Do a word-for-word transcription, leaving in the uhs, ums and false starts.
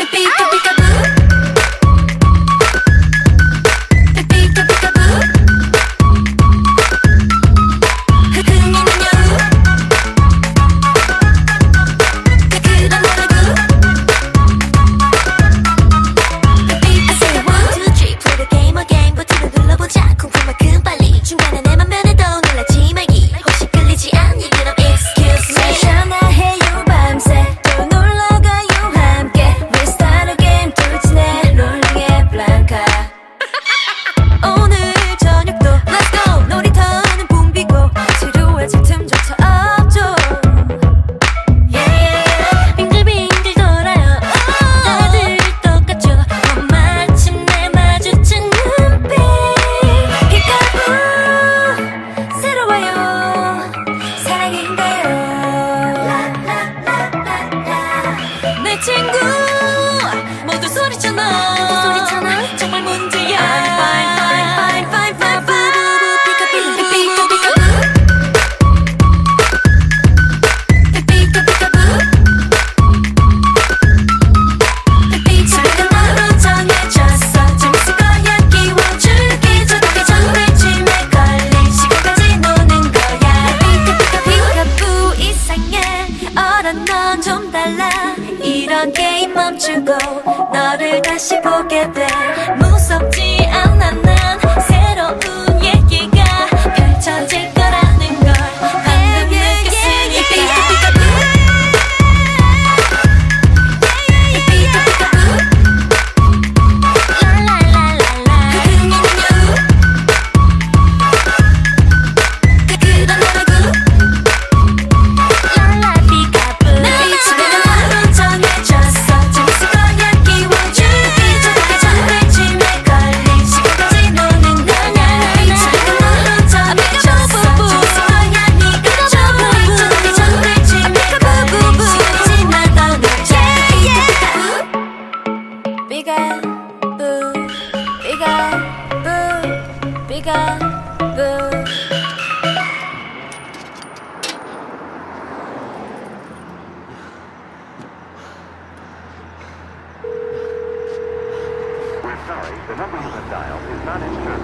친구 모두 소리쳐놔 정말 문제야. Fine fine fine fine fine fine 피카피카 피카피카 피카피카 지금 너로 정해졌어. 재밌을 거야. 끼워줄게. 저렇게 정글짐에 걸린 시간까지 노는 거야. 피카피카 피카푸 이상해. 어른 넌 좀 달라. 이런 게임 멈추고 너를 다시 보게 돼. 무섭지 않아 난 새로운 얘기가 펼쳐질 거라는 걸 방금 느꼈으니까. Bigger, boo, bigger, boo, bigger, boo. We're sorry, the number you have dialed is not in service.